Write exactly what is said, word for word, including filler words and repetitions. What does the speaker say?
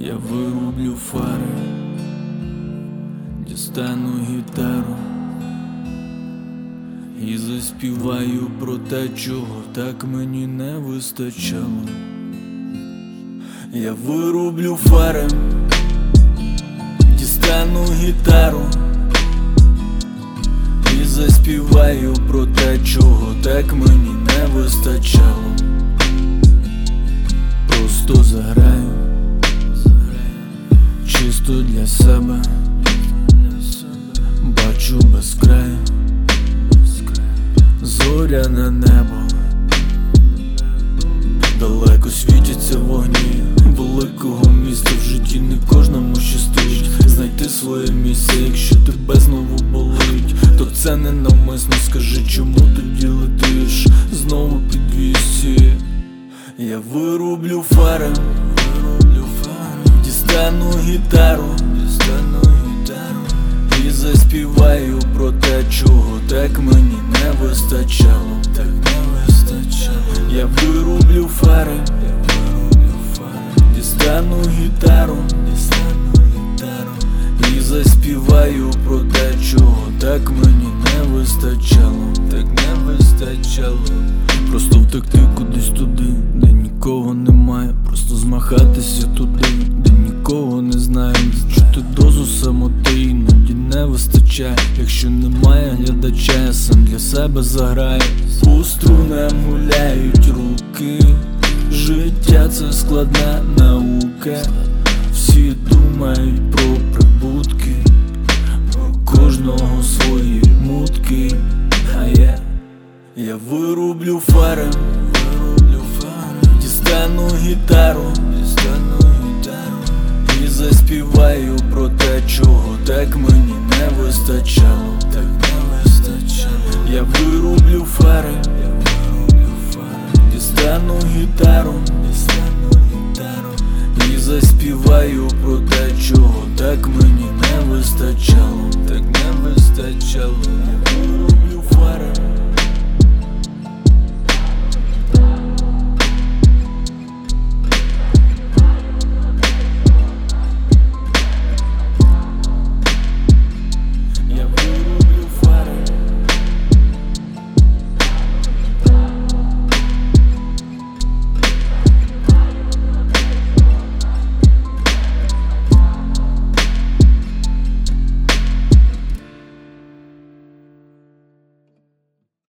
Я вирублю фари, дістану гітару і заспіваю про те, чого так мені не вистачало. Я вирублю фари, дістану гітару і заспіваю про те, чого так мені не вистачало. Просто заграю, чисто для себе, бачу без краю, зоряне небо, далеко світяться вогні великого міста. В житті не кожному щастить знайти своє місце. Якщо тебе знову болить, то це не навмисно. Скажи, чому тоді летиш знову під двісті? Я вирублю фари, дістану гітару і заспіваю про те, чого так мені не вистачало. Так не вистачало. Я вирублю фари, дістану гітару і заспіваю про те, чого так мені не вистачало. Так не вистачало. Просто втекти кудись туди, де нікого немає. Просто змахатися туди, де нікого не знаю. Чути дозу самоти іноді не вистачає. Якщо немає глядача, я сам для себе заграю. По струнам гуляють руки. Життя це складна наука. Всі думають про прибутки, про кожного свої мутки. А я, я вирублю фари, дістану гітару і заспіваю про те, чого так мені не вистачало. Так не вистачало. Я вирублю фари, дістану гітару і заспіваю про те, чого так мені не вистачало.